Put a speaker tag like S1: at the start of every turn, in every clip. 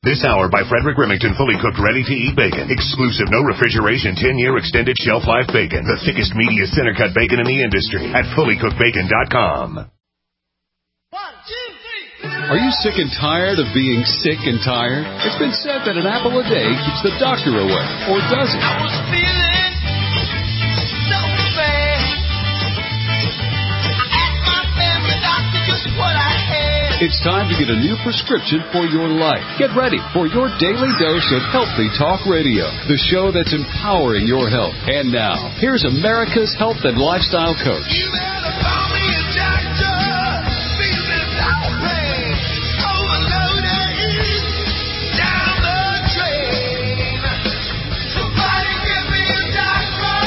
S1: This hour by Frederick Remington, fully cooked, ready-to-eat bacon. Exclusive, no refrigeration, 10-year extended shelf life bacon. The thickest, meatiest center-cut bacon in the industry at fullycookedbacon.com.
S2: 1, 2, 3. Are you sick and tired of being sick and tired? It's been said that an apple a day keeps the doctor away. Or does it? I was feeling so bad. I asked my family doctor just what I had. It's time to get a new prescription for your life. Get ready for your daily dose of Healthy Talk Radio, the show that's empowering your health. And now, here's America's health and lifestyle coach. You better call me a doctor. Feeling so bad. Overloaded. Down the drain. Somebody give me a doctor.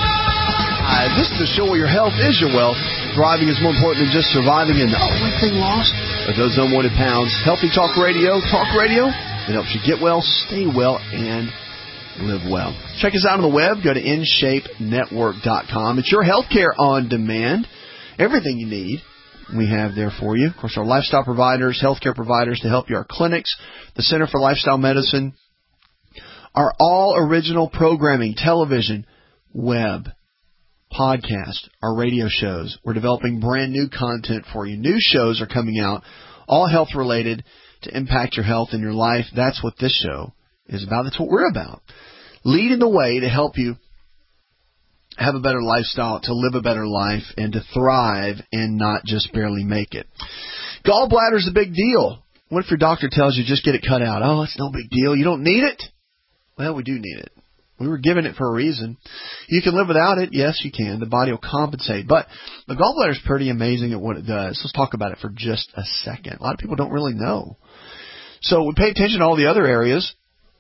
S3: This is the show where your health is your wealth. Thriving is more important than just surviving, and the only thing lost are those unwanted pounds. Healthy Talk Radio that helps you get well, stay well, and live well. Check us out on the web. Go to InShapeNetwork.com. It's your healthcare on demand. Everything you need, we have there for you. Of course, our lifestyle providers, healthcare providers to help you, our clinics, the Center for Lifestyle Medicine, our all original programming, television, web, podcast, our radio shows. We're developing brand new content for you. New shows are coming out, all health related to impact your health and your life. That's what this show is about. That's what we're about. Leading the way to help you have a better lifestyle, to live a better life, and to thrive and not just barely make it. Gallbladder is a big deal. What if your doctor tells you just get it cut out? Oh, it's no big deal. You don't need it? Well, we do need it. We were given it for a reason. You can live without it. Yes, you can. The body will compensate. But the gallbladder is pretty amazing at what it does. Let's talk about it for just a second. A lot of people don't really know. So we pay attention to all the other areas.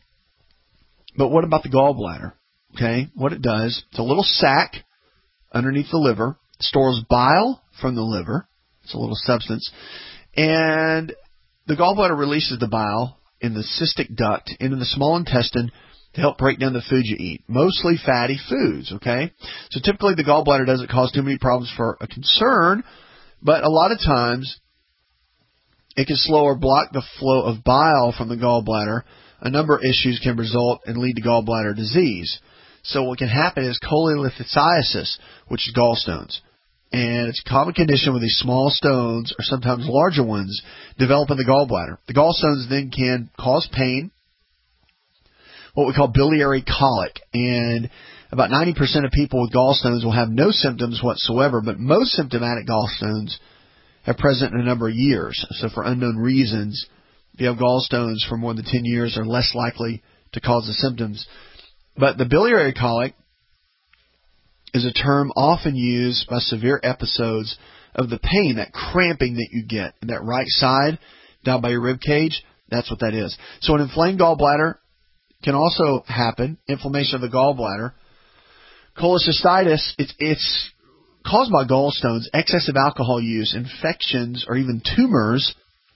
S3: But what about the gallbladder? Okay, what it does, it's a little sac underneath the liver. It stores bile from the liver. It's a little substance. And the gallbladder releases the bile in the cystic duct into the small intestine to help break down the food you eat, mostly fatty foods, okay? So typically the gallbladder doesn't cause too many problems for a concern, but a lot of times it can slow or block the flow of bile from the gallbladder. A number of issues can result and lead to gallbladder disease. So what can happen is cholelithiasis, which is gallstones. And it's a common condition where these small stones, or sometimes larger ones, develop in the gallbladder. The gallstones then can cause pain, what we call biliary colic, and about 90% of people with gallstones will have no symptoms whatsoever, but most symptomatic gallstones have present in a number of years. So for unknown reasons, if you have gallstones for more than 10 years, they're less likely to cause the symptoms. But the biliary colic is a term often used by severe episodes of the pain, that cramping that you get in that right side down by your rib cage. That's what that is. So an inflamed gallbladder can also happen, inflammation of the gallbladder. Cholecystitis, it's caused by gallstones, excessive alcohol use, infections, or even tumors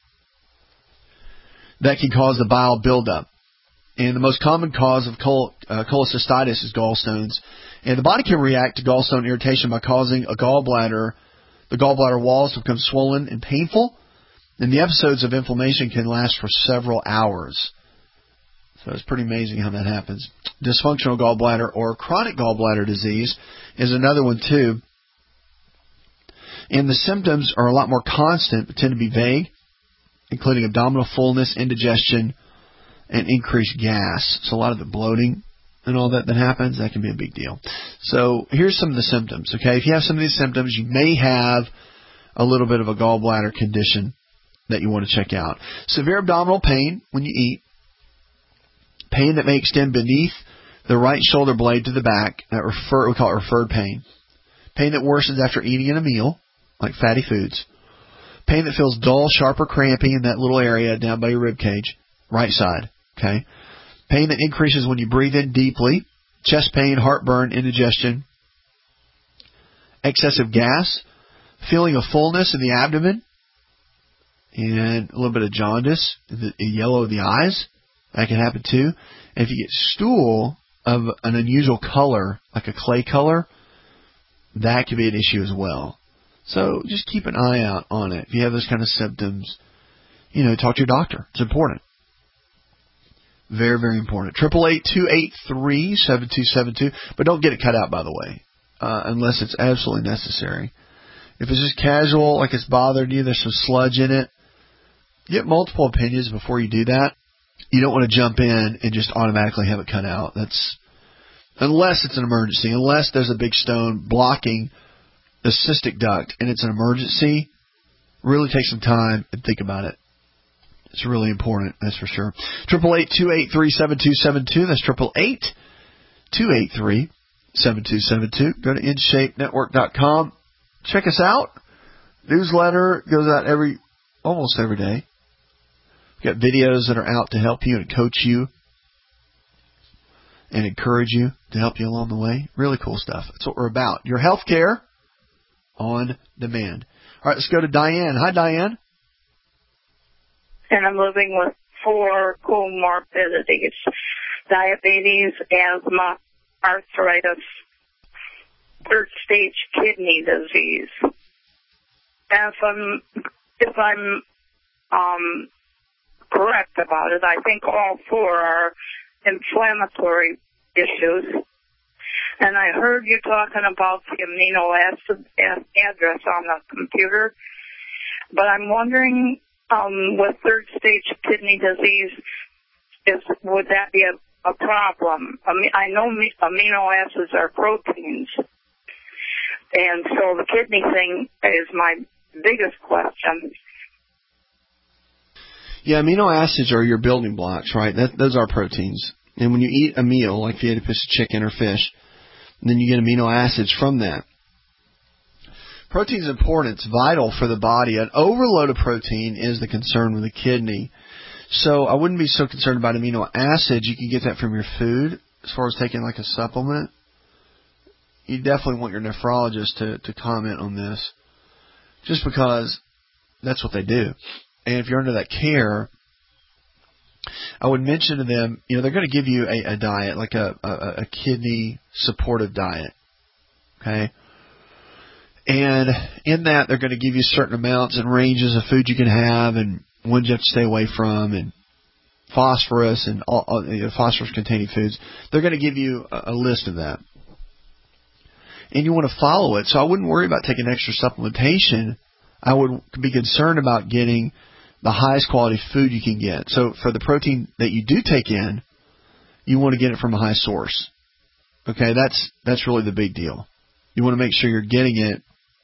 S3: that can cause the bile buildup. And the most common cause of cholecystitis is gallstones. And the body can react to gallstone irritation by causing the gallbladder walls to become swollen and painful. And the episodes of inflammation can last for several hours. So it's pretty amazing how that happens. Dysfunctional gallbladder or chronic gallbladder disease is another one too. And the symptoms are a lot more constant, but tend to be vague, including abdominal fullness, indigestion, and increased gas. So a lot of the bloating and all that happens, that can be a big deal. So here's some of the symptoms, okay? If you have some of these symptoms, you may have a little bit of a gallbladder condition that you want to check out. Severe abdominal pain when you eat. Pain that may extend beneath the right shoulder blade to the back. We call it referred pain. Pain that worsens after eating in a meal, like fatty foods. Pain that feels dull, sharp, or crampy in that little area down by your rib cage, right side. Okay. Pain that increases when you breathe in deeply. Chest pain, heartburn, indigestion. Excessive gas. Feeling of fullness in the abdomen. And a little bit of jaundice, the yellow of the eyes. That can happen too. And if you get stool of an unusual color, like a clay color, that could be an issue as well. So just keep an eye out on it. If you have those kind of symptoms, talk to your doctor. It's important. Very, very important. 888-283-7272. But don't get it cut out, by the way, unless it's absolutely necessary. If it's just casual, like it's bothering you, there's some sludge in it, get multiple opinions before you do that. You don't want to jump in and just automatically have it cut out. Unless it's an emergency, unless there's a big stone blocking the cystic duct and it's an emergency, really take some time and think about it. It's really important, that's for sure. 888-283-7272. That's 888-283-7272. Go to InShapeNetwork.com. Check us out. Newsletter goes out almost every day. We've got videos that are out to help you and coach you and encourage you, to help you along the way. Really cool stuff. That's what we're about. Your health care on demand. All right, let's go to Diane. Hi, Diane.
S4: And I'm living with 4 comorbidities: diabetes, asthma, arthritis, 3rd stage kidney disease. If I'm correct about it, I think all 4 are inflammatory issues. And I heard you talking about the amino acid address on the computer, but I'm wondering, with 3rd stage kidney disease, would that be a problem? I know amino acids are proteins, and so the kidney thing is my biggest question.
S3: Yeah, amino acids are your building blocks, right? Those are proteins. And when you eat a meal, like if you ate a piece of chicken or fish, then you get amino acids from that. Protein is important. It's vital for the body. An overload of protein is the concern with the kidney. So I wouldn't be so concerned about amino acids. You can get that from your food. As far as taking like a supplement, you definitely want your nephrologist to comment on this, just because that's what they do. And if you're under that care, I would mention to them, they're going to give you a diet, like a kidney supportive diet. Okay? And in that, they're going to give you certain amounts and ranges of food you can have and ones you have to stay away from, and phosphorus and phosphorus-containing foods. They're going to give you a list of that. And you want to follow it. So I wouldn't worry about taking extra supplementation. I would be concerned about getting the highest quality food you can get. So for the protein that you do take in, you want to get it from a high source. Okay, that's really the big deal. You want to make sure you're getting it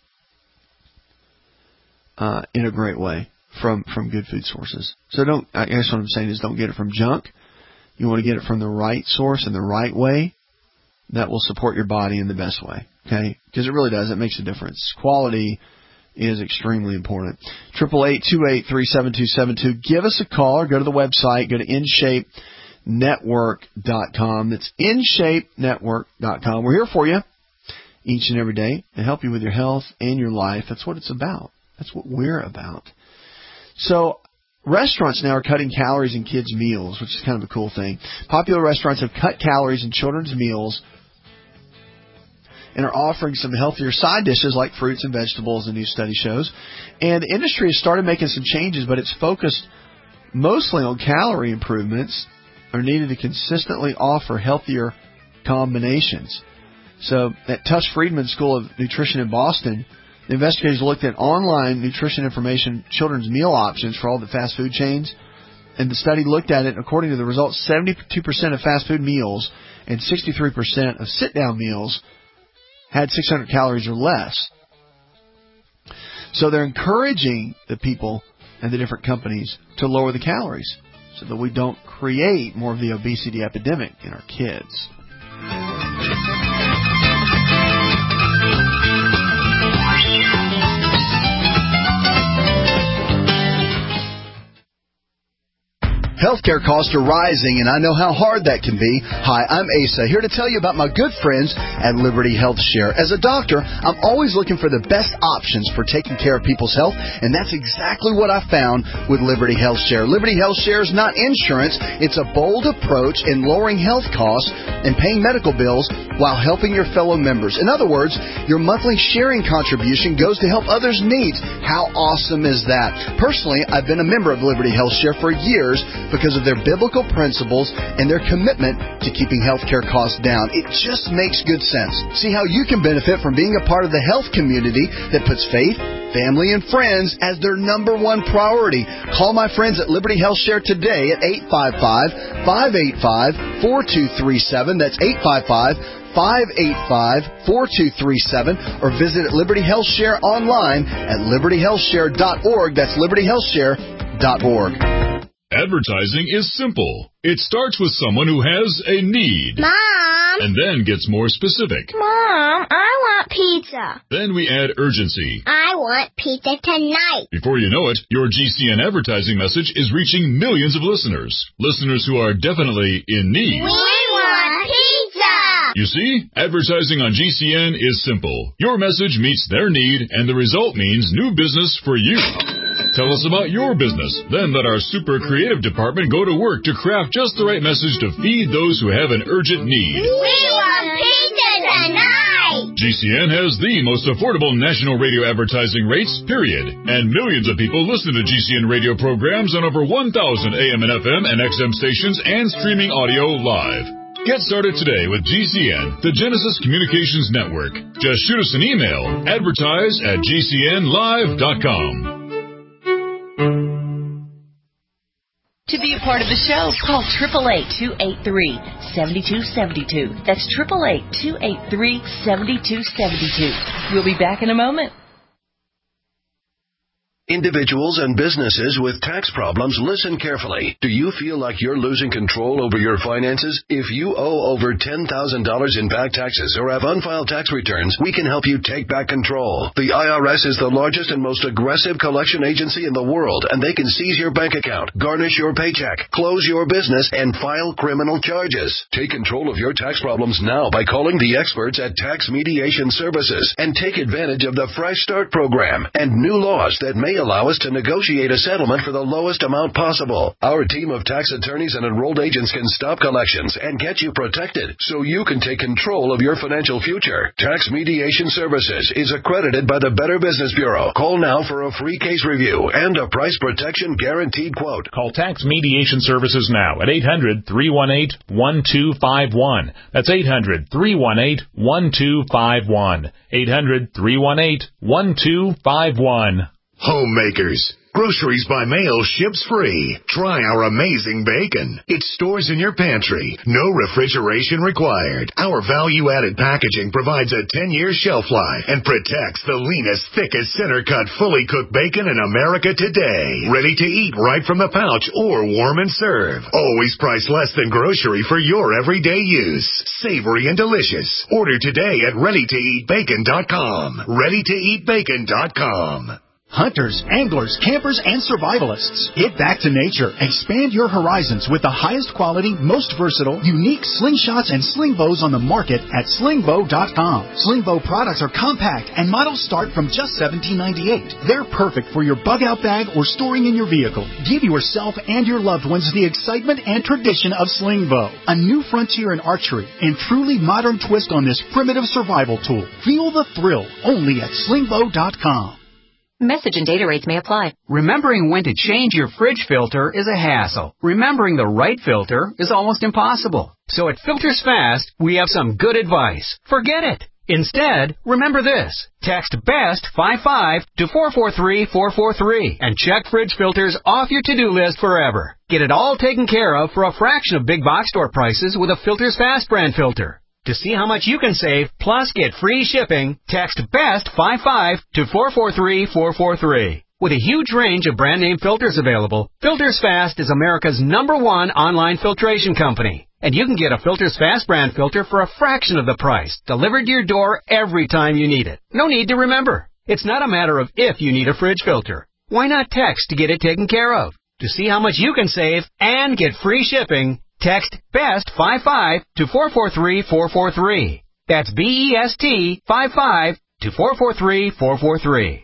S3: in a great way from good food sources. So I guess what I'm saying is don't get it from junk. You want to get it from the right source in the right way that will support your body in the best way. Okay, because it really does. It makes a difference. Quality is extremely important. 888-283-7272. Give us a call or go to the website. Go to InShapeNetwork.com. That's InShapeNetwork.com. We're here for you each and every day to help you with your health and your life. That's what it's about. That's what we're about. So restaurants now are cutting calories in kids' meals, which is kind of a cool thing. Popular restaurants have cut calories in children's meals and are offering some healthier side dishes like fruits and vegetables, a new study shows. And the industry has started making some changes, but it's focused mostly on calorie improvements are needed to consistently offer healthier combinations. So at Tush Friedman School of Nutrition in Boston, the investigators looked at online nutrition information, children's meal options for all the fast food chains. And the study looked at it, and according to the results, 72% of fast food meals and 63% of sit-down meals had 600 calories or less. So they're encouraging the people and the different companies to lower the calories so that we don't create more of the obesity epidemic in our kids.
S5: Healthcare costs are rising, and I know how hard that can be. Hi, I'm Asa, here to tell you about my good friends at Liberty Health Share. As a doctor, I'm always looking for the best options for taking care of people's health, and that's exactly what I found with Liberty Health Share. Liberty Health Share is not insurance. It's a bold approach in lowering health costs and paying medical bills while helping your fellow members. In other words, your monthly sharing contribution goes to help others' needs. How awesome is that? Personally, I've been a member of Liberty Health Share for years, because of their biblical principles and their commitment to keeping healthcare costs down. It just makes good sense. See how you can benefit from being a part of the health community that puts faith, family, and friends as their number one priority. Call my friends at Liberty Health Share today at 855-585-4237. That's 855-585-4237, or visit Liberty Health Share online at libertyhealthshare.org. That's libertyhealthshare.org.
S6: Advertising is simple. It starts with someone who has a need.
S7: Mom!
S6: And then gets more specific.
S7: Mom, I want pizza.
S6: Then we add urgency.
S7: I want pizza tonight.
S6: Before you know it, your GCN advertising message is reaching millions of listeners. Listeners who are definitely in need.
S7: We want pizza!
S6: You see, advertising on GCN is simple. Your message meets their need, and the result means new business for you. Tell us about your business. Then let our super creative department go to work to craft just the right message to feed those who have an urgent need.
S7: We want pizza tonight!
S6: GCN has the most affordable national radio advertising rates, period. And millions of people listen to GCN radio programs on over 1,000 AM and FM and XM stations and streaming audio live. Get started today with GCN, the Genesis Communications Network. Just shoot us an email, advertise@gcnlive.com.
S8: To be a part of the show, call 888-283-7272. That's 888-283-7272. We'll be back in a moment.
S9: Individuals and businesses with tax problems, listen carefully. Do you feel like you're losing control over your finances? If you owe over $10,000 in back taxes or have unfiled tax returns, we can help you take back control. The IRS is the largest and most aggressive collection agency in the world, and they can seize your bank account, garnish your paycheck, close your business, and file criminal charges. Take control of your tax problems now by calling the experts at Tax Mediation Services and take advantage of the Fresh Start program and new laws that may allow us to negotiate a settlement for the lowest amount possible. Our team of tax attorneys and enrolled agents can stop collections and get you protected so you can take control of your financial future. Tax Mediation Services is accredited by the Better Business Bureau. Call now for a free case review and a price protection guaranteed quote.
S10: Call Tax Mediation Services now at 800-318-1251. That's 800-318-1251. 800-318-1251.
S1: Homemakers. Groceries by mail ships free. Try our amazing bacon. It stores in your pantry. No refrigeration required. Our value-added packaging provides a 10-year shelf life and protects the leanest, thickest, center-cut, fully cooked bacon in America today. Ready to eat right from the pouch or warm and serve. Always priced less than grocery for your everyday use. Savory and delicious. Order today at ReadyToEatBacon.com. ReadyToEatBacon.com.
S11: Hunters, anglers, campers, and survivalists. Get back to nature. Expand your horizons with the highest quality, most versatile, unique slingshots and sling bows on the market at slingbow.com. Sling bow products are compact and models start from just $17.98. They're perfect for your bug-out bag or storing in your vehicle. Give yourself and your loved ones the excitement and tradition of sling bow. A new frontier in archery and truly modern twist on this primitive survival tool. Feel the thrill only at slingbow.com.
S12: Message and data rates may apply.
S13: Remembering when to change your fridge filter is a hassle. Remembering the right filter is almost impossible. So at Filters Fast, we have some good advice. Forget it. Instead, remember this. Text BEST 55 to 443-443 and check fridge filters off your to-do list forever. Get it all taken care of for a fraction of big box store prices with a Filters Fast brand filter. To see how much you can save, plus get free shipping, text BEST 55 to 443-443. With a huge range of brand name filters available, Filters Fast is America's #1 online filtration company. And you can get a Filters Fast brand filter for a fraction of the price, delivered to your door every time you need it. No need to remember. It's not a matter of if you need a fridge filter. Why not text to get it taken care of? To see how much you can save and get free shipping, text BEST 55 to 443-443. That's BEST 55 to 443-443.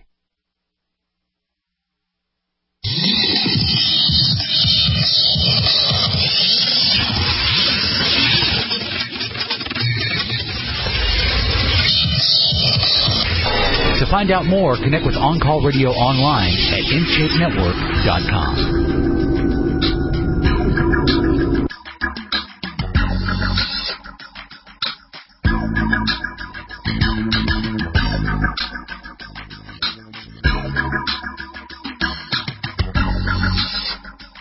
S14: To find out more, connect with On Call Radio online at InShapeNetwork.com.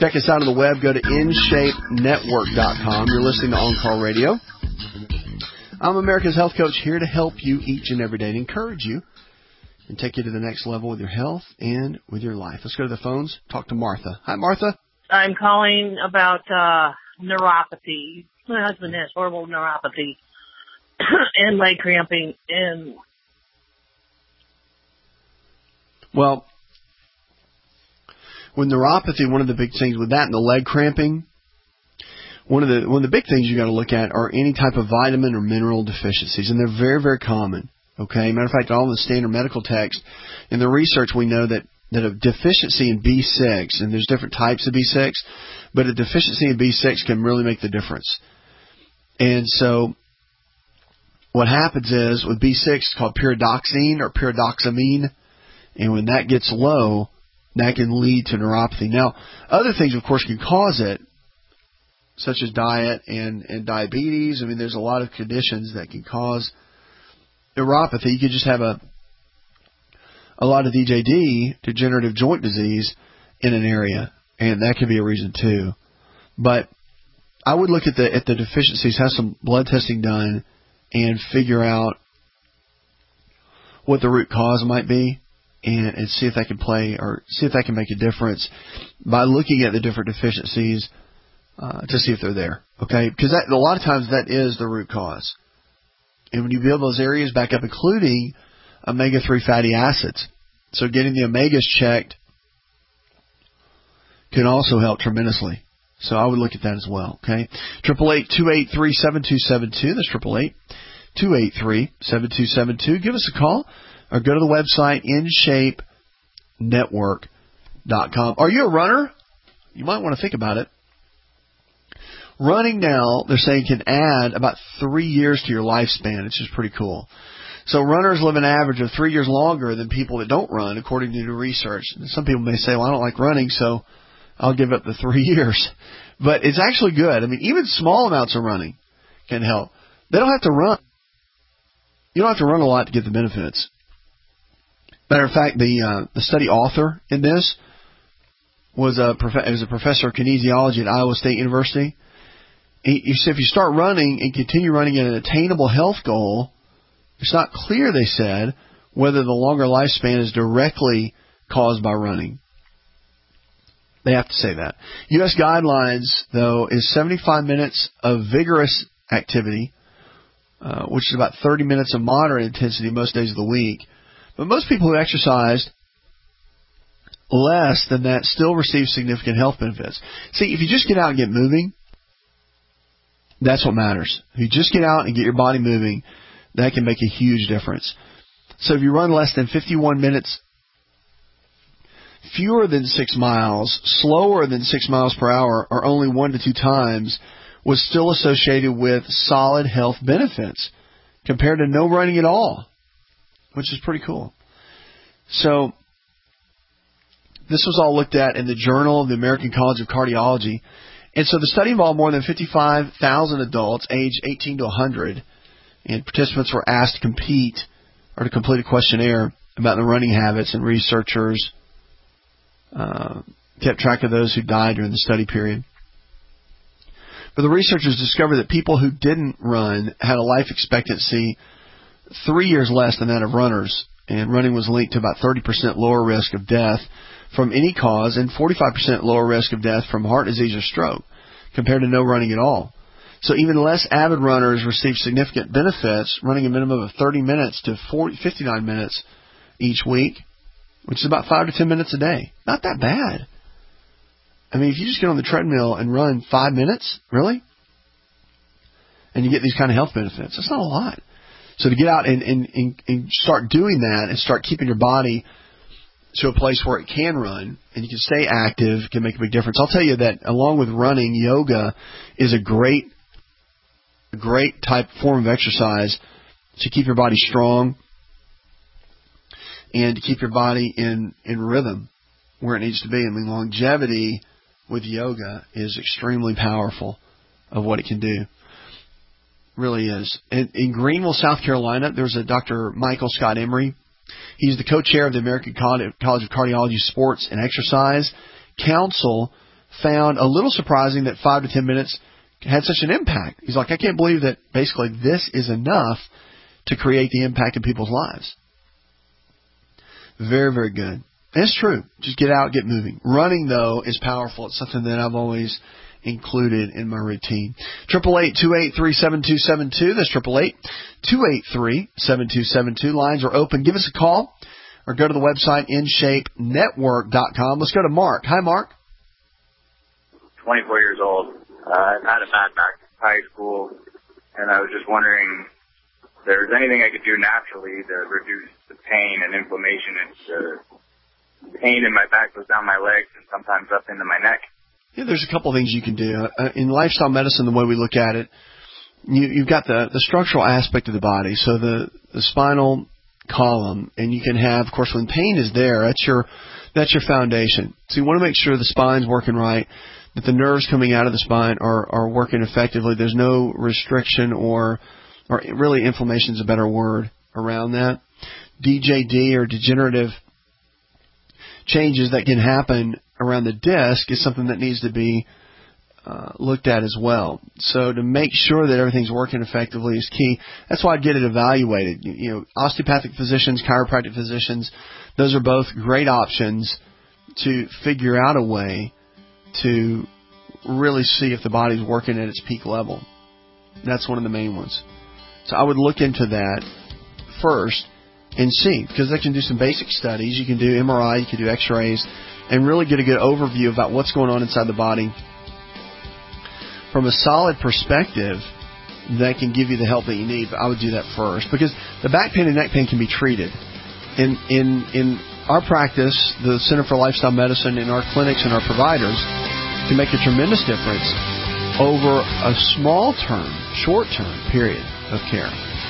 S3: Check us out on the web. Go to InShapeNetwork.com. You're listening to On Call Radio. I'm America's Health Coach, here to help you each and every day and encourage you and take you to the next level with your health and with your life. Let's go to the phones. Talk to Martha. Hi, Martha.
S15: I'm calling about neuropathy. My husband has horrible neuropathy and leg cramping. And
S3: well, with neuropathy, one of the big things with that and the leg cramping, one of the big things you got to look at are any type of vitamin or mineral deficiencies, and they're very, very common. Okay, matter of fact, all the standard medical text in the research, we know that a deficiency in B6, and there's different types of B6, but a deficiency in B6 can really make the difference. And so what happens is with B6, it's called pyridoxine or pyridoxamine, and when that gets low, that can lead to neuropathy. Now, other things, of course, can cause it, such as diet and diabetes. I mean, there's a lot of conditions that can cause neuropathy. You could just have a lot of DJD, degenerative joint disease, in an area, and that could be a reason too. But I would look at the deficiencies, have some blood testing done, and figure out what the root cause might be, and see if that can play or see if that can make a difference by looking at the different deficiencies to see if they're there. Okay, because a lot of times that is the root cause. And when you build those areas back up, including omega-3 fatty acids, so getting the omegas checked can also help tremendously. So I would look at that as well. Okay, 888-283-7272. That's 888-283-7272. Give us a call or go to the website InShapeNetwork.com. Are you a runner? You might want to think about it. Running now, they're saying, can add about 3 years to your lifespan, which is pretty cool. So runners live an average of 3 years longer than people that don't run, according to new research. And some people may say, well, I don't like running, so I'll give up the 3 years. But it's actually good. I mean, even small amounts of running can help. They don't have to run. You don't have to run a lot to get the benefits. Matter of fact, the study author in this was a professor of kinesiology at Iowa State University. He said if you start running and continue running at an attainable health goal, it's not clear, they said, whether the longer lifespan is directly caused by running. They have to say that. U.S. guidelines, though, is 75 minutes of vigorous activity, which is about 30 minutes of moderate intensity most days of the week. But most people who exercise less than that still receive significant health benefits. See, if you just get out and get moving, that's what matters. If you just get out and get your body moving, that can make a huge difference. So if you run less than 51 minutes, fewer than 6 miles, slower than 6 miles per hour, or only 1 to 2 times, was still associated with solid health benefits compared to no running at all, which is pretty cool. So this was all looked at in the Journal of the American College of Cardiology. And so the study involved more than 55,000 adults aged 18 to 100, and participants were asked to complete a questionnaire about their running habits, and researchers kept track of those who died during the study period. But the researchers discovered that people who didn't run had a life expectancy 3 years less than that of runners, and running was linked to about 30% lower risk of death from any cause and 45% lower risk of death from heart disease or stroke compared to no running at all. So even less avid runners receive significant benefits, running a minimum of 30 minutes to 59 minutes each week, which is about 5 to 10 minutes a day. Not that bad. I mean, if you just get on the treadmill and run 5 minutes, really, and you get these kind of health benefits, that's not a lot. So to get out and start doing that and start keeping your body to a place where it can run and you can stay active can make a big difference. I'll tell you that along with running, yoga is a great type form of exercise to keep your body strong and to keep your body in rhythm where it needs to be. I mean, longevity with yoga is extremely powerful of what it can do. Really is. In Greenville, South Carolina, there's a Dr. Michael Scott Emery. He's the co-chair of the American College of Cardiology Sports and Exercise Council found a little surprising that 5 to 10 minutes had such an impact. He's like, I can't believe that basically this is enough to create the impact in people's lives. Very, very good. And it's true. Just get out, get moving. Running, though, is powerful. It's something that I've always included in my routine. 888-283-7272. That's 888-283-7272. Lines are open. Give us a call or go to the website InShapeNetwork.com. Let's go to Mark. Hi, Mark.
S16: 24 years old. I've had a bad back since high school, and I was just wondering if there's anything I could do naturally to reduce the pain and inflammation. The pain in my back goes down my legs and sometimes up into my neck.
S3: Yeah, there's a couple of things you can do. In lifestyle medicine, the way we look at it, you've got the structural aspect of the body, so the spinal column, and you can have, of course, when pain is there, that's your foundation. So you want to make sure the spine's working right, that the nerves coming out of the spine are working effectively. There's no restriction or really inflammation is a better word around that. DJD or degenerative changes that can happen around the disc is something that needs to be looked at as well. So to make sure that everything's working effectively is key. That's why I'd get it evaluated. You know, osteopathic physicians, chiropractic physicians, those are both great options to figure out a way to really see if the body's working at its peak level. That's one of the main ones. So I would look into that first and see, because they can do some basic studies. You can do MRI, you can do x-rays, and really get a good overview about what's going on inside the body from a solid perspective that can give you the help that you need. But I would do that first, because the back pain and neck pain can be treated. In our practice, the Center for Lifestyle Medicine, in our clinics and our providers, can make a tremendous difference over a short-term period of care.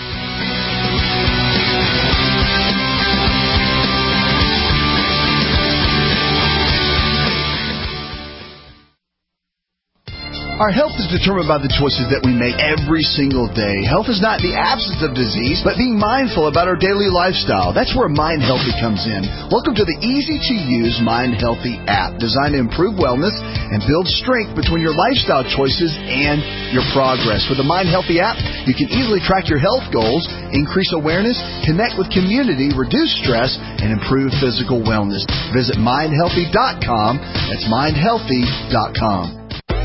S5: Our health is determined by the choices that we make every single day. Health is not the absence of disease, but being mindful about our daily lifestyle. That's where Mind Healthy comes in. Welcome to the easy-to-use Mind Healthy app, designed to improve wellness and build strength between your lifestyle choices and your progress. With the Mind Healthy app, you can easily track your health goals, increase awareness, connect with community, reduce stress, and improve physical wellness. Visit mindhealthy.com. That's mindhealthy.com.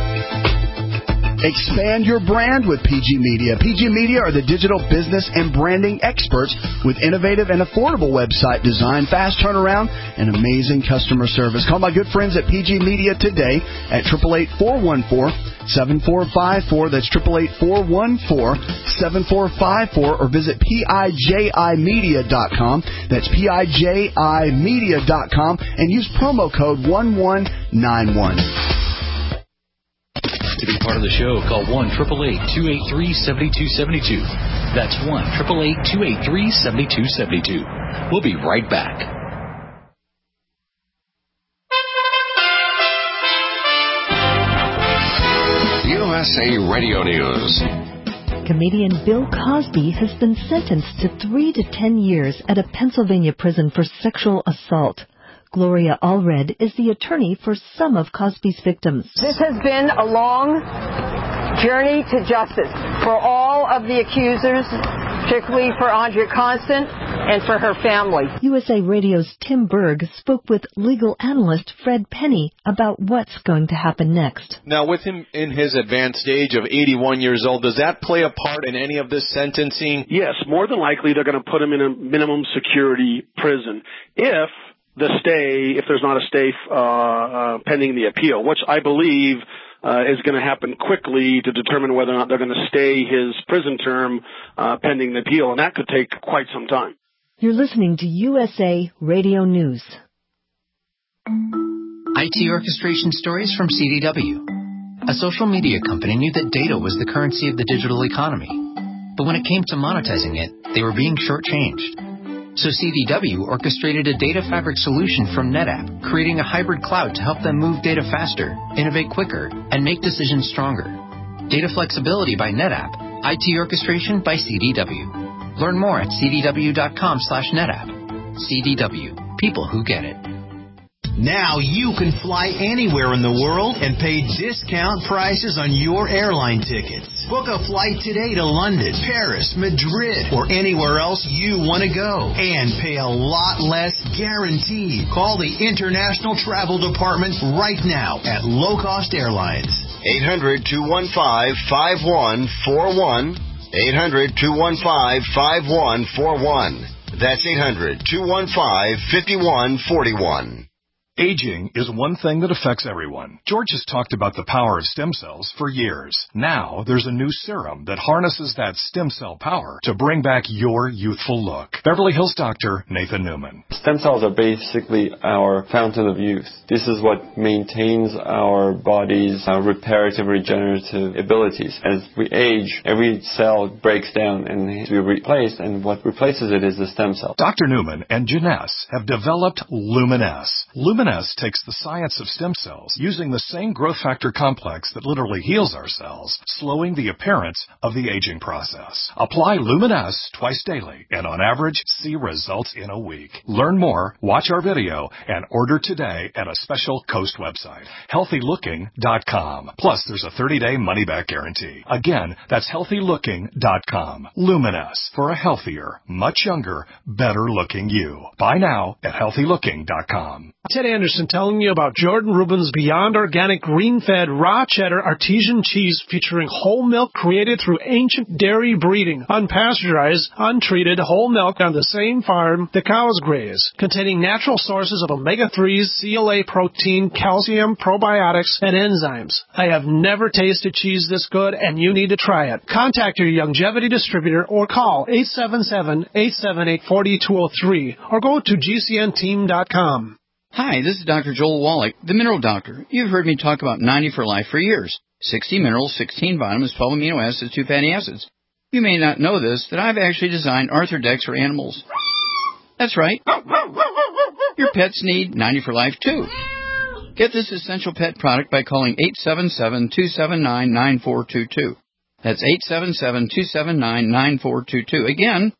S5: Expand your brand with PG Media. PG Media are the digital business and branding experts with innovative and affordable website design, fast turnaround, and amazing customer service. Call my good friends at PG Media today at 888-414-7454. That's 888-414-7454, or visit PIJImedia.com. That's PIJImedia.com, and use promo code 1191.
S14: To be part of the show, call 1-888-283-7272. That's 1-888-283-7272. We'll be right back.
S9: USA Radio News.
S17: Comedian Bill Cosby has been sentenced to 3 to 10 years at a Pennsylvania prison for sexual assault. Gloria Allred is the attorney for some of Cosby's victims.
S18: This has been a long journey to justice for all of the accusers, particularly for Andrea Constant and for her family.
S17: USA Radio's Tim Berg spoke with legal analyst Fred Penny about what's going to happen next.
S19: Now, with him in his advanced age of 81 years old, does that play a part in any of this sentencing?
S20: Yes, more than likely they're going to put him in a minimum security prison if there's not a stay pending the appeal, which I believe is going to happen quickly to determine whether or not they're going to stay his prison term pending the appeal, and that could take quite some time.
S17: You're listening to USA Radio News.
S21: IT orchestration stories from CDW. A social media company knew that data was the currency of the digital economy, but when it came to monetizing it, they were being shortchanged. So CDW orchestrated a data fabric solution from NetApp, creating a hybrid cloud to help them move data faster, innovate quicker, and make decisions stronger. Data flexibility by NetApp, IT orchestration by CDW. Learn more at cdw.com/NetApp. CDW, people who get it.
S2: Now you can fly anywhere in the world and pay discount prices on your airline tickets. Book a flight today to London, Paris, Madrid, or anywhere else you want to go and pay a lot less guaranteed. Call the International Travel Department right now at Low Cost Airlines.
S22: 800-215-5141. 800-215-5141. That's 800-215-5141.
S23: Aging is one thing that affects everyone. George has talked about the power of stem cells for years. Now, there's a new serum that harnesses that stem cell power to bring back your youthful look. Beverly Hills doctor Nathan Newman.
S24: Stem cells are basically our fountain of youth. This is what maintains our body's reparative, regenerative abilities. As we age, every cell breaks down and needs to be replaced, and what replaces it is the stem cell.
S23: Dr. Newman and Janess have developed Luminesce. Luminesce takes the science of stem cells, using the same growth factor complex that literally heals our cells, slowing the appearance of the aging process. Apply Luminesce twice daily, and on average, see results in a week. Learn more, watch our video, and order today at a special Coast website, healthylooking.com. Plus, there's a 30-day money-back guarantee. Again, that's healthylooking.com. Luminesce, for a healthier, much younger, better-looking you. Buy now at healthylooking.com.
S25: Ted Anderson telling you about Jordan Rubin's Beyond Organic Green-Fed Raw Cheddar Artesian Cheese featuring whole milk created through ancient dairy breeding, unpasteurized, untreated whole milk on the same farm the cows graze, containing natural sources of omega-3s, CLA protein, calcium, probiotics, and enzymes. I have never tasted cheese this good, and you need to try it. Contact your Longevity distributor or call 877-878-4203 or go to GCNteam.com.
S26: Hi, this is Dr. Joel Wallach, the Mineral Doctor. You've heard me talk about 90 for Life for years. 60 minerals, 16 vitamins, 12 amino acids, 2 fatty acids. You may not know this, that I've actually designed Arthrodex for animals. That's right. Your pets need 90 for Life, too. Get this essential pet product by calling 877-279-9422. That's 877-279-9422. Again,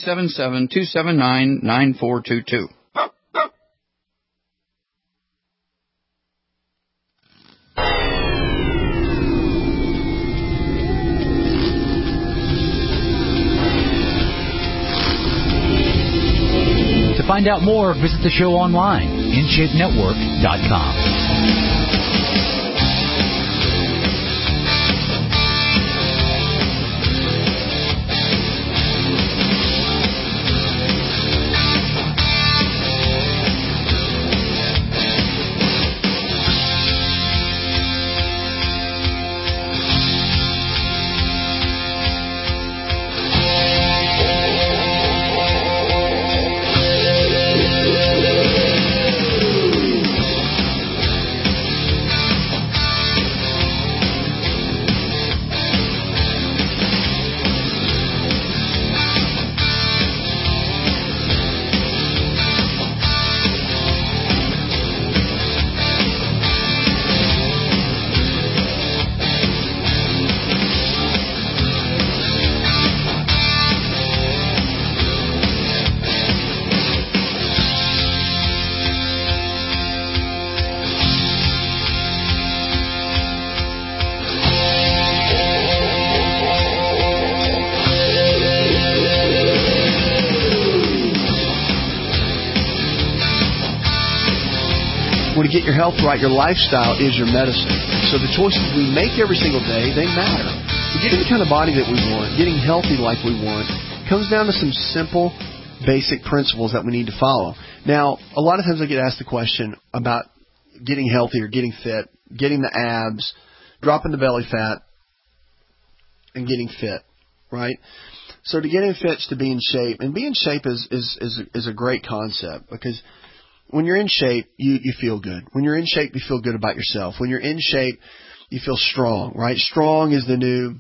S26: 877-279-9422.
S14: To find out more, visit the show online, InShapeNetwork.com.
S3: When you get your health right, your lifestyle is your medicine. So the choices we make every single day, they matter. To get the kind of body that we want, getting healthy like we want, comes down to some simple, basic principles that we need to follow. Now, a lot of times I get asked the question about getting healthy or getting fit, getting the abs, dropping the belly fat, and getting fit, right? So to get in fit is to be in shape, and be in shape is a great concept, because when you're in shape, you feel good. When you're in shape, you feel good about yourself. When you're in shape, you feel strong, right? Strong is the new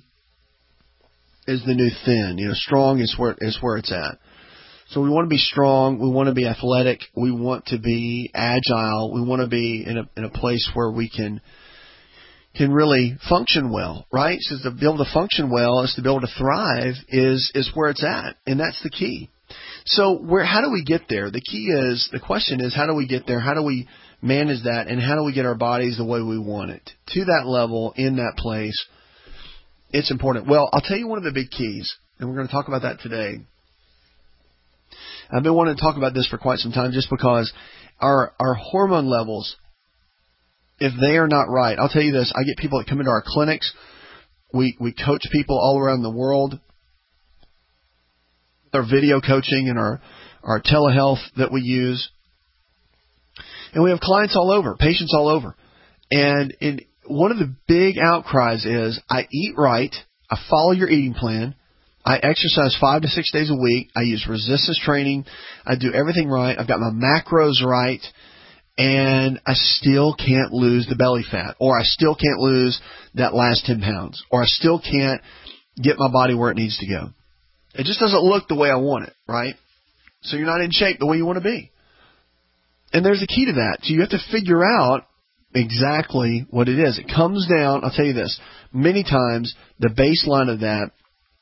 S3: thin. You know, strong is where it's at. So we want to be strong. We want to be athletic. We want to be agile. We want to be in a place where we can really function well, right? So to be able to function well is to be able to thrive is where it's at, and that's the key. So how do we get there? The question is, how do we get there? How do we Man is that, and how do we get our bodies the way we want it? To that level, in that place, it's important. Well, I'll tell you one of the big keys, and we're going to talk about that today. I've been wanting to talk about this for quite some time just because our hormone levels, if they are not right, I'll tell you this, I get people that come into our clinics. We coach people all around the world. Our video coaching and our telehealth that we use. And we have clients all over, patients all over. And one of the big outcries is, I eat right, I follow your eating plan, I exercise 5 to 6 days a week, I use resistance training, I do everything right, I've got my macros right, and I still can't lose the belly fat, or I still can't lose that last 10 pounds, or I still can't get my body where it needs to go. It just doesn't look the way I want it, right? So you're not in shape the way you want to be. And there's a key to that. So you have to figure out exactly what it is. It comes down, I'll tell you this, many times the baseline of that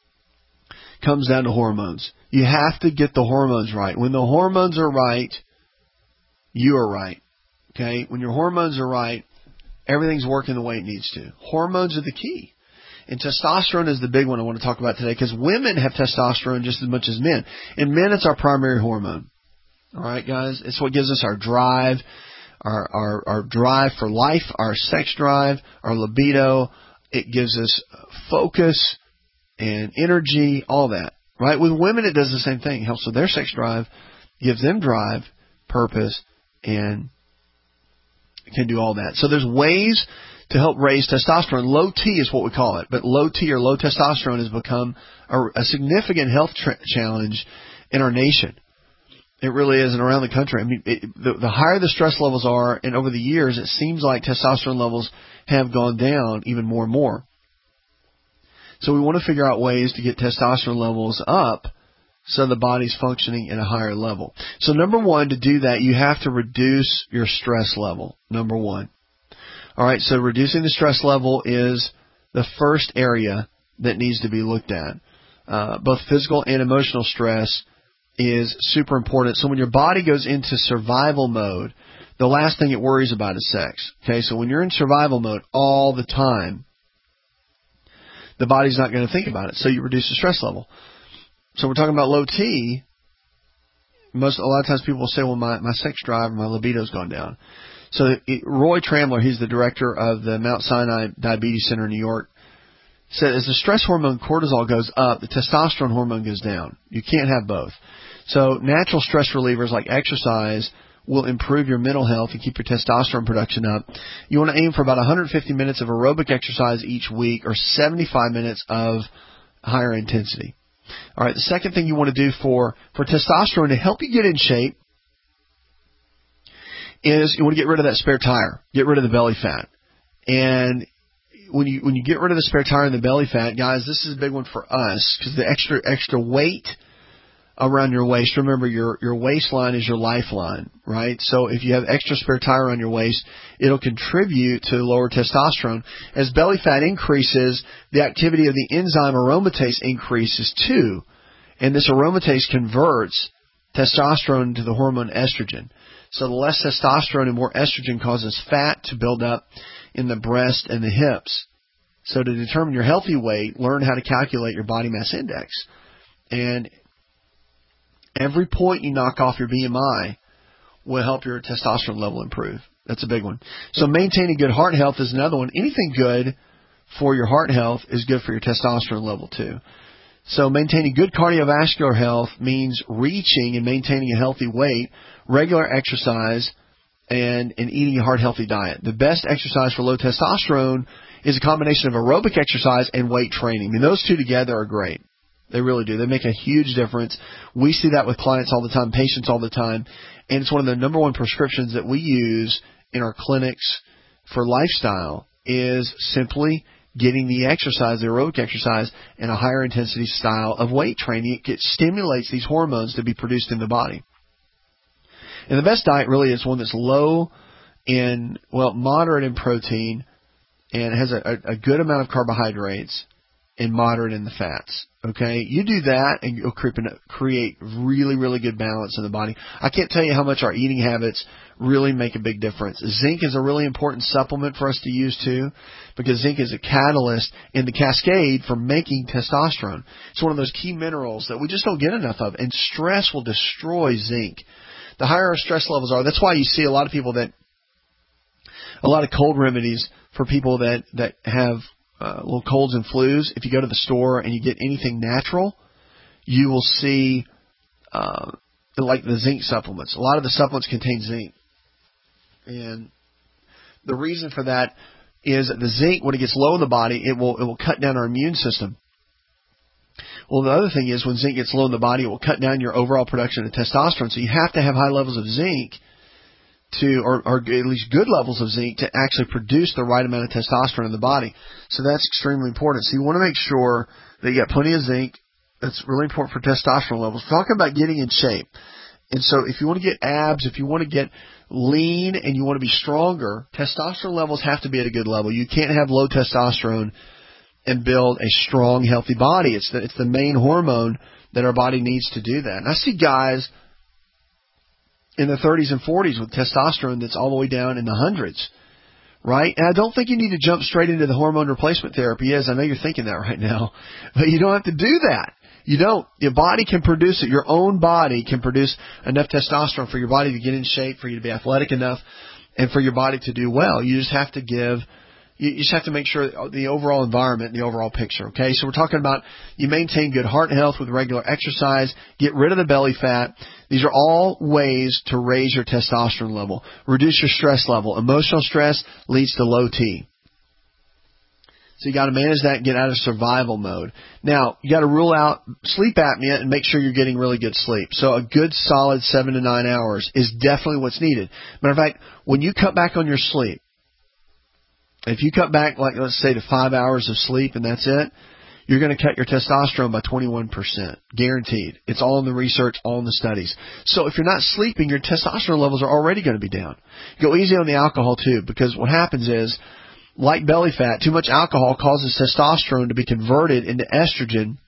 S3: comes down to hormones. You have to get the hormones right. When the hormones are right, you are right. Okay? When your hormones are right, everything's working the way it needs to. Hormones are the key. And testosterone is the big one I want to talk about today, because women have testosterone just as much as men. In men, it's our primary hormone. All right, guys? It's what gives us our drive, our drive for life, our sex drive, our libido. It gives us focus and energy, all that. Right? With women, it does the same thing. It helps with their sex drive, gives them drive, purpose, and can do all that. So there's ways to help raise testosterone. Low T is what we call it, but low T or low testosterone has become a significant health challenge in our nation. It really is, and around the country. I mean, the higher the stress levels are, and over the years, it seems like testosterone levels have gone down even more and more. So we want to figure out ways to get testosterone levels up so the body's functioning at a higher level. So number one, to do that, you have to reduce your stress level. Number one. All right, so reducing the stress level is the first area that needs to be looked at. Both physical and emotional stress is super important. So when your body goes into survival mode, the last thing it worries about is sex. Okay, so when you're in survival mode all the time, the body's not going to think about it, so you reduce the stress level. So we're talking about low T. A lot of times people will say, well, my sex drive, my libido's gone down. So Roy Tramler, he's the director of the Mount Sinai Diabetes Center in New York, said as the stress hormone cortisol goes up, the testosterone hormone goes down. You can't have both. So natural stress relievers like exercise will improve your mental health and keep your testosterone production up. You want to aim for about 150 minutes of aerobic exercise each week, or 75 minutes of higher intensity. All right, the second thing you want to do for testosterone to help you get in shape is you want to get rid of that spare tire. Get rid of the belly fat. And when you get rid of the spare tire and the belly fat, guys, this is a big one for us, because the extra weight around your waist. Remember, your waistline is your lifeline, right? So if you have extra spare tire on your waist, it'll contribute to lower testosterone. As belly fat increases, the activity of the enzyme aromatase increases too. And this aromatase converts testosterone to the hormone estrogen. So the less testosterone and more estrogen causes fat to build up in the breast and the hips. So to determine your healthy weight, learn how to calculate your body mass index. And every point you knock off your BMI will help your testosterone level improve. That's a big one. So maintaining good heart health is another one. Anything good for your heart health is good for your testosterone level too. So maintaining good cardiovascular health means reaching and maintaining a healthy weight, regular exercise, and eating a heart-healthy diet. The best exercise for low testosterone is a combination of aerobic exercise and weight training. I mean, those two together are great. They really do. They make a huge difference. We see that with clients all the time, patients all the time, and it's one of the number one prescriptions that we use in our clinics for lifestyle is simply getting the exercise, the aerobic exercise, and a higher intensity style of weight training. It stimulates these hormones to be produced in the body. And the best diet really is one that's low in, moderate in protein, and has a good amount of carbohydrates, and moderate in the fats. Okay, you do that and you'll create really, really good balance in the body. I can't tell you how much our eating habits really make a big difference. Zinc is a really important supplement for us to use too, because zinc is a catalyst in the cascade for making testosterone. It's one of those key minerals that we just don't get enough of, and stress will destroy zinc. The higher our stress levels are, that's why you see a lot of people a lot of cold remedies for people that have little colds and flus. If you go to the store and you get anything natural, you will see like the zinc supplements. A lot of the supplements contain zinc. And the reason for that is that the zinc, when it gets low in the body, it will cut down our immune system. Well, the other thing is when zinc gets low in the body, it will cut down your overall production of testosterone. So you have to have high levels of zinc or at least good levels of zinc to actually produce the right amount of testosterone in the body. So that's extremely important. So you want to make sure that you got plenty of zinc. That's really important for testosterone levels. Talking about getting in shape. And so if you want to get abs, if you want to get lean and you want to be stronger, testosterone levels have to be at a good level. You can't have low testosterone and build a strong, healthy body. It's the main hormone that our body needs to do that. And I see guys in their 30s and 40s with testosterone that's all the way down in the hundreds, right? And I don't think you need to jump straight into the hormone replacement therapy. Yes, I know you're thinking that right now, but you don't have to do that. You don't. Your body can produce it. Your own body can produce enough testosterone for your body to get in shape, for you to be athletic enough, and for your body to do well. You just have to you just have to make sure the overall environment, the overall picture, okay? So we're talking about you maintain good heart health with regular exercise, get rid of the belly fat. These are all ways to raise your testosterone level. Reduce your stress level. Emotional stress leads to low T. So you got to manage that and get out of survival mode. Now, you got to rule out sleep apnea and make sure you're getting really good sleep. So a good solid 7 to 9 hours is definitely what's needed. Matter of fact, when you cut back on your sleep, if you cut back, like let's say to 5 hours of sleep and that's it, you're going to cut your testosterone by 21%. Guaranteed. It's all in the research, all in the studies. So if you're not sleeping, your testosterone levels are already going to be down. Go easy on the alcohol too, because what happens is, like belly fat, too much alcohol causes testosterone to be converted into estrogen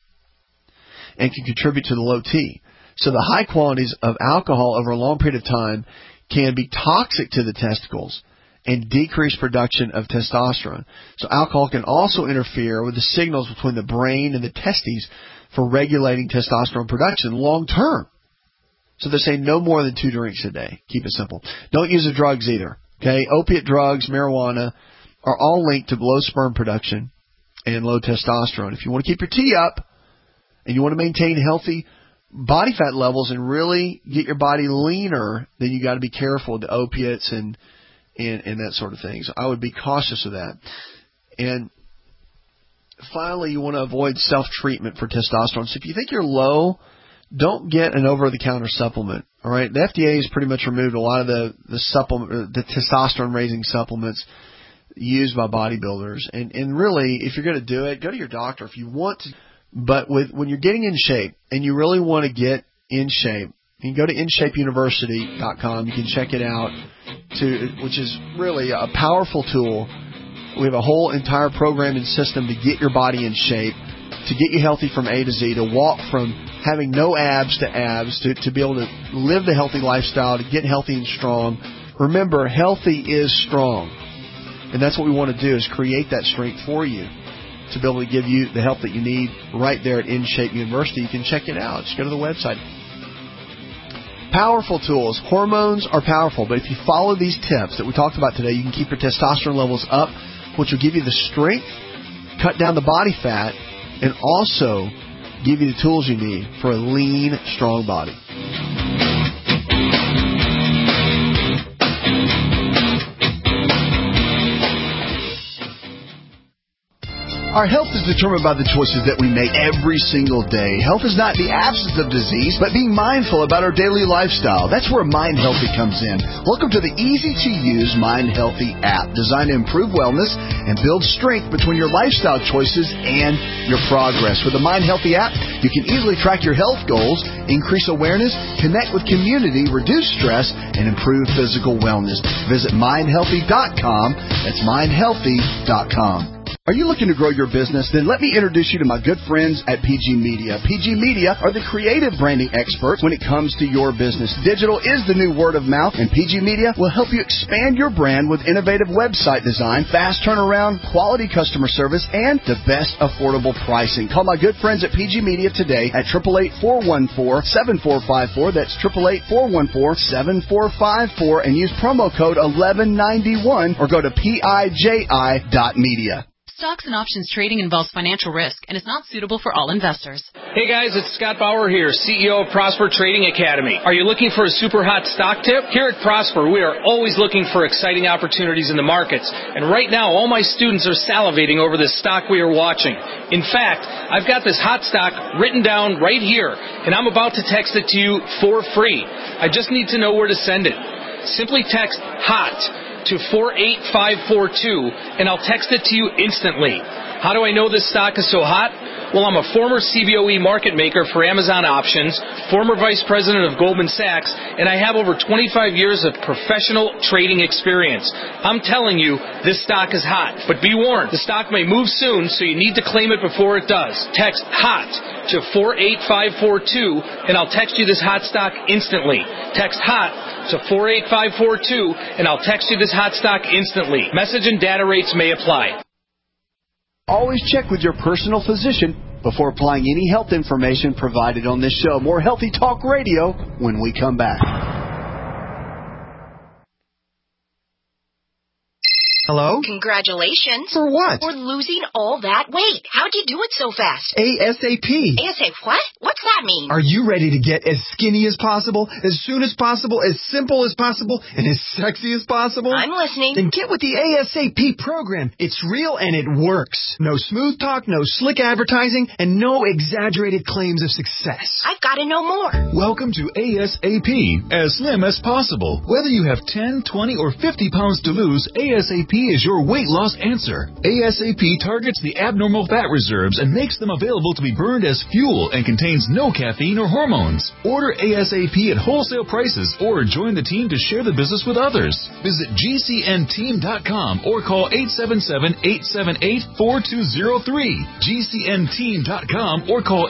S3: and can contribute to the low T. So the high quantities of alcohol over a long period of time can be toxic to the testicles and decrease production of testosterone. So alcohol can also interfere with the signals between the brain and the testes for regulating testosterone production long term. So they're saying no more than 2 drinks a day. Keep it simple. Don't use the drugs either. Okay, opiate drugs, marijuana are all linked to low sperm production and low testosterone. If you want to keep your T up and you want to maintain healthy body fat levels and really get your body leaner, then you got to be careful with the opiates and that sort of thing. So I would be cautious of that. And finally, you want to avoid self-treatment for testosterone. So if you think you're low, don't get an over-the-counter supplement. All right, the FDA has pretty much removed a lot of the testosterone-raising supplements used by bodybuilders. And really, if you're going to do it, go to your doctor if you want to. But when you're getting in shape and you really want to get in shape, you can go to InShapeUniversity.com. You can check it out, which is really a powerful tool. We have a whole entire program and system to get your body in shape, to get you healthy from A to Z, to walk from having no abs to abs, to be able to live the healthy lifestyle, to get healthy and strong. Remember, healthy is strong. And that's what we want to do, is create that strength for you to be able to give you the help that you need right there at InShape University. You can check it out. Just go to the website. Powerful tools. Hormones are powerful, but if you follow these tips that we talked about today, you can keep your testosterone levels up, which will give you the strength, cut down the body fat, and also give you the tools you need for a lean, strong body.
S5: Our health is determined by the choices that we make every single day. Health is not the absence of disease, but being mindful about our daily lifestyle. That's where Mind Healthy comes in. Welcome to the easy-to-use Mind Healthy app, designed to improve wellness and build strength between your lifestyle choices and your progress. With the Mind Healthy app, you can easily track your health goals, increase awareness, connect with community, reduce stress, and improve physical wellness. Visit MindHealthy.com. That's MindHealthy.com. Are you looking to grow your business? Then let me introduce you to my good friends at PG Media. PG Media are the creative branding experts when it comes to your business. Digital is the new word of mouth, and PG Media will help you expand your brand with innovative website design, fast turnaround, quality customer service, and the best affordable pricing. Call my good friends at PG Media today at 888-414-7454. That's 888-414-7454, and use promo code 1191 or go to PIJI.media.
S1: Stocks and options trading involves financial risk and is not suitable for all investors.
S4: Hey guys, it's Scott Bauer here, CEO of Prosper Trading Academy. Are you looking for a super hot stock tip? Here at Prosper, we are always looking for exciting opportunities in the markets. And right now, all my students are salivating over this stock we are watching. In fact, I've got this hot stock written down right here, and I'm about to text it to you for free. I just need to know where to send it. Simply text HOT to 48542, and I'll text it to you instantly. How do I know this stock is so hot? Well, I'm a former CBOE market maker for Amazon Options, former vice president of Goldman Sachs, and I have over 25 years of professional trading experience. I'm telling you, this stock is hot. But be warned, the stock may move soon, so you need to claim it before it does. Text HOT to 48542, and I'll text you this hot stock instantly. Text HOT to 48542, and I'll text you this hot stock instantly. Message and data rates may apply.
S5: Always check with your personal physician before applying any health information provided on this show. More Healthy Talk Radio when we come back.
S6: Hello?
S7: Congratulations.
S6: For what?
S7: For losing all that weight. How'd you do it so fast?
S6: ASAP.
S7: ASAP what? What's that mean?
S6: Are you ready to get as skinny as possible, as soon as possible, as simple as possible, and as sexy as possible?
S7: I'm listening.
S6: Then get with the ASAP program. It's real and it works. No smooth talk, no slick advertising, and no exaggerated claims of success.
S7: I've got to know more.
S8: Welcome to ASAP, as slim as possible. Whether you have 10, 20, or 50 pounds to lose, ASAP is your weight loss answer. ASAP targets the abnormal fat reserves and makes them available to be burned as fuel and contains no caffeine or hormones. Order ASAP at wholesale prices or join the team to share the business with others. Visit GCNteam.com or call 877-878-4203. GCNteam.com or call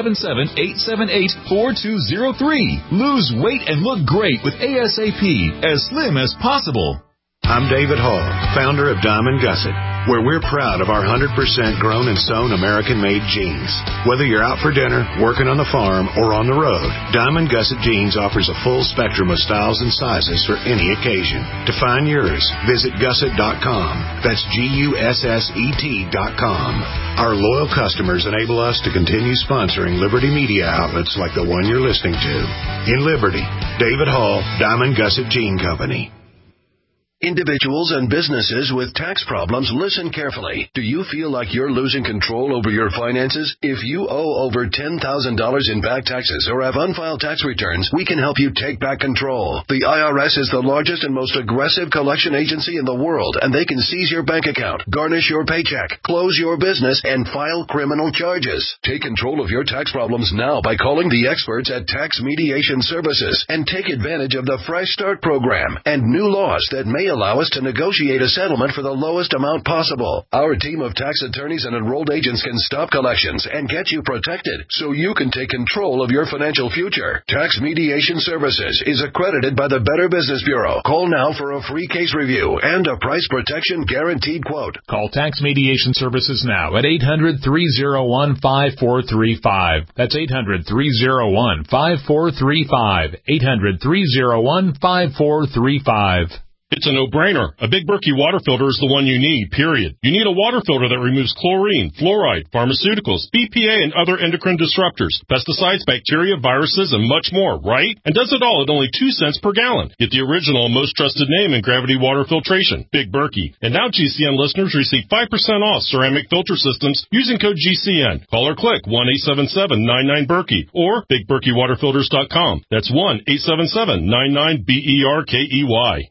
S8: 877-878-4203. Lose weight and look great with ASAP, as slim as possible.
S10: I'm David Hall, founder of Diamond Gusset, where we're proud of our 100% grown and sewn American-made jeans. Whether you're out for dinner, working on the farm, or on the road, Diamond Gusset Jeans offers a full spectrum of styles and sizes for any occasion. To find yours, visit gusset.com. That's GUSSET.com. Our loyal customers enable us to continue sponsoring Liberty media outlets like the one you're listening to. In Liberty, David Hall, Diamond Gusset Jean Company.
S9: Individuals and businesses with tax problems, listen carefully. Do you feel like you're losing control over your finances? If you owe over $10,000 in back taxes or have unfiled tax returns, we can help you take back control. The IRS is the largest and most aggressive collection agency in the world, and they can seize your bank account, garnish your paycheck, close your business, and file criminal charges. Take control of your tax problems now by calling the experts at Tax Mediation Services and take advantage of the Fresh Start program and new laws that may allow us to negotiate a settlement for the lowest amount possible. Our team of tax attorneys and enrolled agents can stop collections and get you protected so you can take control of your financial future. Tax Mediation Services is accredited by the Better Business Bureau. Call now for a free case review and a price protection guaranteed quote.
S8: Call Tax Mediation Services now at 800-301-5435. That's 800-301-5435. 800-301-5435.
S27: It's a no-brainer. A Big Berkey water filter is the one you need, period. You need a water filter that removes chlorine, fluoride, pharmaceuticals, BPA, and other endocrine disruptors, pesticides, bacteria, viruses, and much more, right? And does it all at only 2 cents per gallon. Get the original and most trusted name in gravity water filtration, Big Berkey. And now GCN listeners receive 5% off ceramic filter systems using code GCN. Call or click 1-877-99-BERKEY or BigBerkeyWaterFilters.com. That's 1-877-99-BERKEY.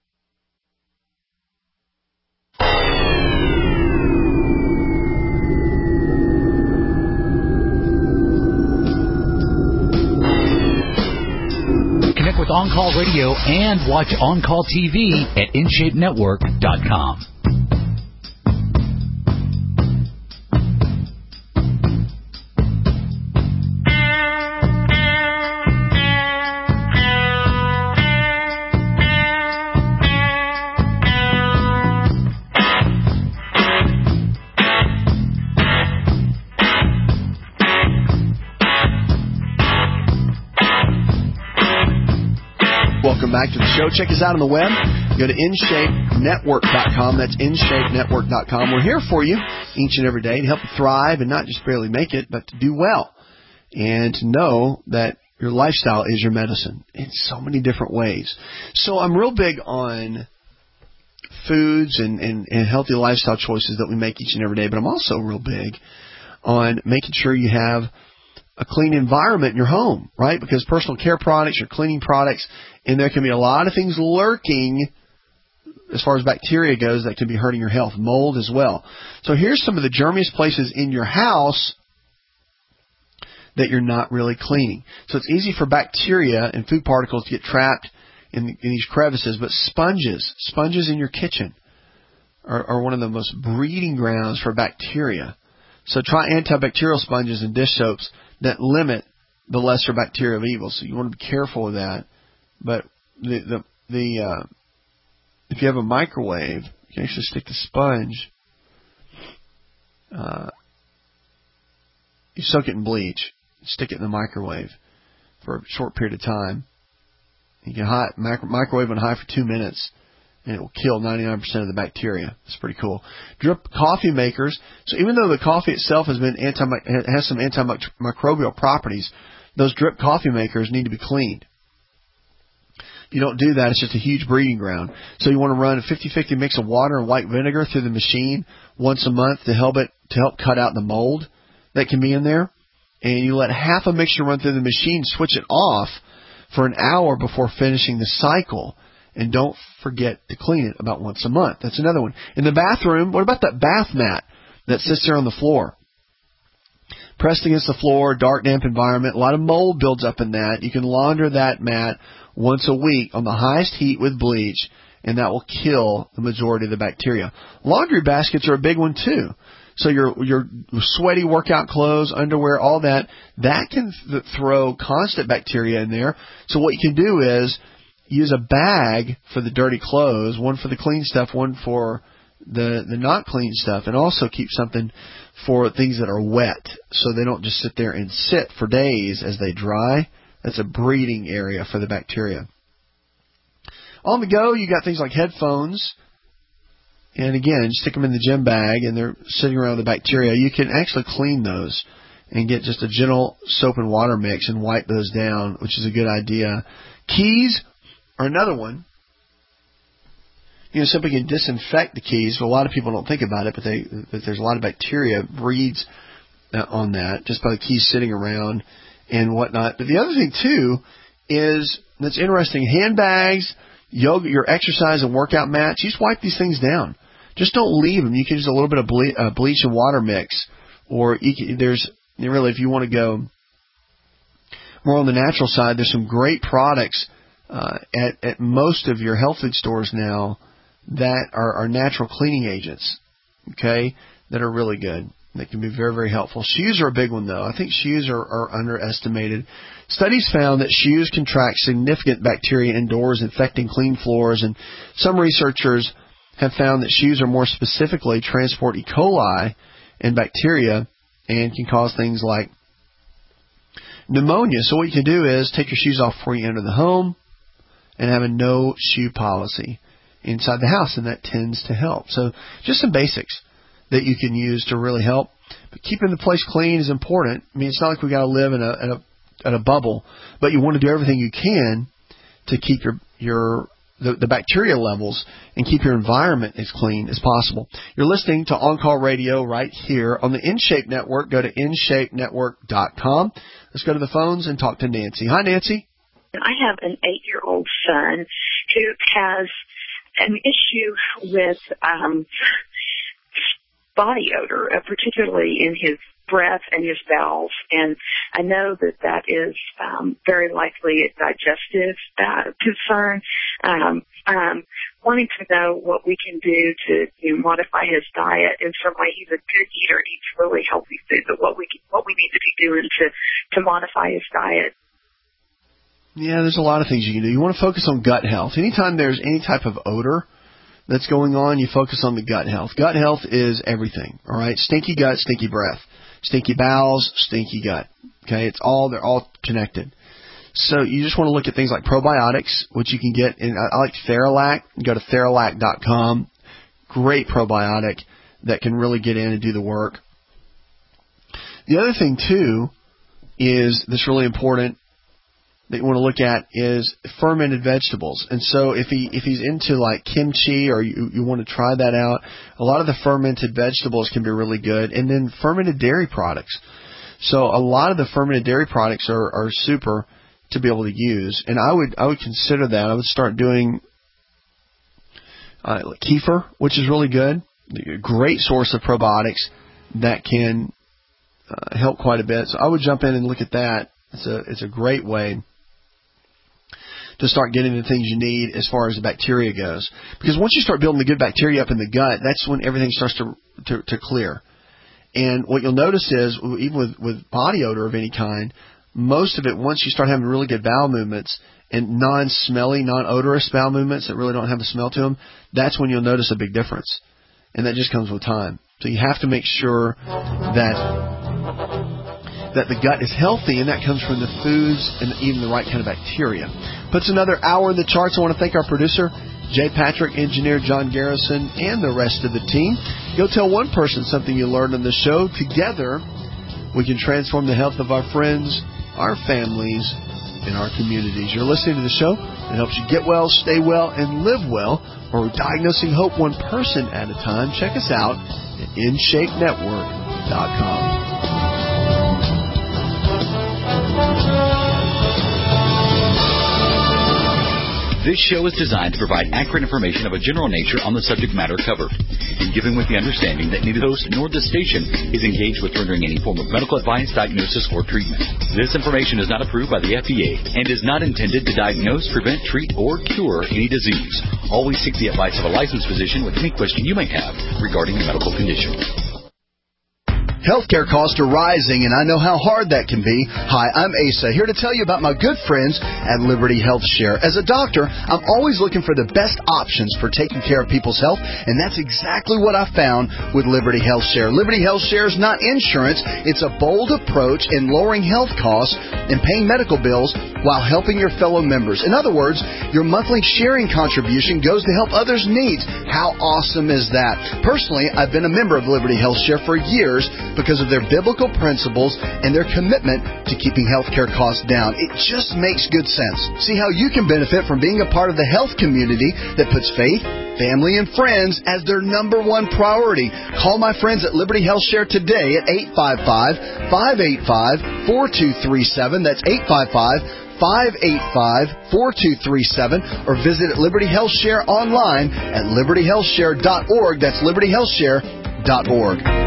S14: Connect with On Call Radio and watch On Call TV at InShapeNetwork.com.
S3: back to the show. Check us out on the web. Go to InShapeNetwork.com. That's InShapeNetwork.com. We're here for you each and every day to help you thrive and not just barely make it, but to do well. And to know that your lifestyle is your medicine in so many different ways. So I'm real big on foods and healthy lifestyle choices that we make each and every day, but I'm also real big on making sure you have a clean environment in your home, right? Because personal care products are cleaning products, and there can be a lot of things lurking as far as bacteria goes that can be hurting your health, mold as well. So here's some of the germiest places in your house that you're not really cleaning. So it's easy for bacteria and food particles to get trapped in these crevices, but sponges in your kitchen are one of the most breeding grounds for bacteria. So try antibacterial sponges and dish soaps that limit the lesser bacteria of evil. So you want to be careful with that. But if you have a microwave, you can actually stick the sponge. You soak it in bleach, stick it in the microwave for a short period of time. You can microwave on high for 2 minutes, and it will kill 99% of the bacteria. It's pretty cool. Drip coffee makers. So even though the coffee itself has some antimicrobial properties, those drip coffee makers need to be cleaned. If you don't do that, it's just a huge breeding ground. So you want to run a 50-50 mix of water and white vinegar through the machine once a month to help cut out the mold that can be in there. And you let half a mixture run through the machine, switch it off for an hour before finishing the cycle. And don't forget to clean it about once a month. That's another one. In the bathroom, what about that bath mat that sits there on the floor? Pressed against the floor, dark, damp environment, a lot of mold builds up in that. You can launder that mat once a week on the highest heat with bleach, and that will kill the majority of the bacteria. Laundry baskets are a big one too. So your sweaty workout clothes, underwear, all that can throw constant bacteria in there. So what you can do is use a bag for the dirty clothes, one for the clean stuff, one for the not clean stuff, and also keep something for things that are wet so they don't just sit there and sit for days as they dry. That's a breeding area for the bacteria. On the go, you got things like headphones. And again, stick them in the gym bag and they're sitting around the bacteria. You can actually clean those and get just a gentle soap and water mix and wipe those down, which is a good idea. Keys are another one. You know, simply can disinfect the keys. So a lot of people don't think about it, but there's a lot of bacteria breeds on that just by the keys sitting around and whatnot. But the other thing too is that's interesting. Handbags, yoga, your exercise and workout mats. You just wipe these things down. Just don't leave them. You can use a little bit of bleach and water mix, or if you want to go more on the natural side, there's some great products at most of your health food stores now that are natural cleaning agents, okay, that are really good. That can be very, very helpful. Shoes are a big one, though. I think shoes are underestimated. Studies found that shoes can track significant bacteria indoors, infecting clean floors, and some researchers have found that shoes are more specifically transport E. coli and bacteria and can cause things like pneumonia. So what you can do is take your shoes off before you enter the home and have a no shoe policy inside the house, and that tends to help. So just some basics that you can use to really help. But keeping the place clean is important. I mean, it's not like we got to live in a bubble, but you want to do everything you can to keep the bacteria levels and keep your environment as clean as possible. You're listening to On Call Radio right here on the InShape Network. Go to InShapeNetwork.com. Let's go to the phones and talk to Nancy. Hi, Nancy.
S11: I have an 8-year-old son who has an issue with body odor, particularly in his breath and his bowels. And I know that is very likely a digestive concern. Wanting to know what we can do to modify his diet. In some way, he's a good eater, eats really healthy food, but what we need to be doing to modify his diet.
S3: Yeah, there's a lot of things you can do. You want to focus on gut health. Anytime there's any type of odor that's going on, you focus on the gut health. Gut health is everything, all right? Stinky gut, stinky breath. Stinky bowels, stinky gut. Okay, they're all connected. So you just want to look at things like probiotics, which you can get in. I like Theralac. You go to Theralac.com. Great probiotic that can really get in and do the work. The other thing, too, is that's really important that you want to look at is fermented vegetables. And so if he's into like kimchi or you want to try that out, a lot of the fermented vegetables can be really good. And then fermented dairy products. So a lot of the fermented dairy products are super to be able to use. And I would consider that. I would start doing kefir, which is really good. A great source of probiotics that can help quite a bit. So I would jump in and look at that. It's a great way to start getting the things you need as far as the bacteria goes. Because once you start building the good bacteria up in the gut, that's when everything starts to clear. And what you'll notice is, even with body odor of any kind, most of it, once you start having really good bowel movements and non-smelly, non-odorous bowel movements that really don't have a smell to them, that's when you'll notice a big difference. And that just comes with time. So you have to make sure that the gut is healthy, and that comes from the foods and even the right kind of bacteria. Puts another hour in the charts. I want to thank our producer, Jay Patrick, engineer John Garrison, and the rest of the team. Go tell one person something you learned on the show. Together, we can transform the health of our friends, our families, and our communities. You're listening to the show that helps you get well, stay well, and live well, where we're diagnosing hope one person at a time. Check us out at InShapeNetwork.com.
S14: This show is designed to provide accurate information of a general nature on the subject matter covered, and given with the understanding that neither the host nor the station is engaged with rendering any form of medical advice, diagnosis, or treatment. This information is not approved by the FDA and is not intended to diagnose, prevent, treat, or cure any disease. Always seek the advice of a licensed physician with any question you may have regarding a medical condition.
S5: Healthcare costs are rising, and I know how hard that can be. Hi, I'm Asa, here to tell you about my good friends at Liberty Health Share. As a doctor, I'm always looking for the best options for taking care of people's health, and that's exactly what I found with Liberty Health Share. Liberty Health Share is not insurance. It's a bold approach in lowering health costs and paying medical bills while helping your fellow members. In other words, your monthly sharing contribution goes to help others' needs. How awesome is that? Personally, I've been a member of Liberty Health Share for years, because of their biblical principles and their commitment to keeping healthcare costs down. It just makes good sense. See how you can benefit from being a part of the health community that puts faith, family, and friends as their number one priority. Call my friends at Liberty Health Share today at 855-585-4237. That's 855-585-4237, or visit Liberty Health Share online at libertyhealthshare.org. That's libertyhealthshare.org.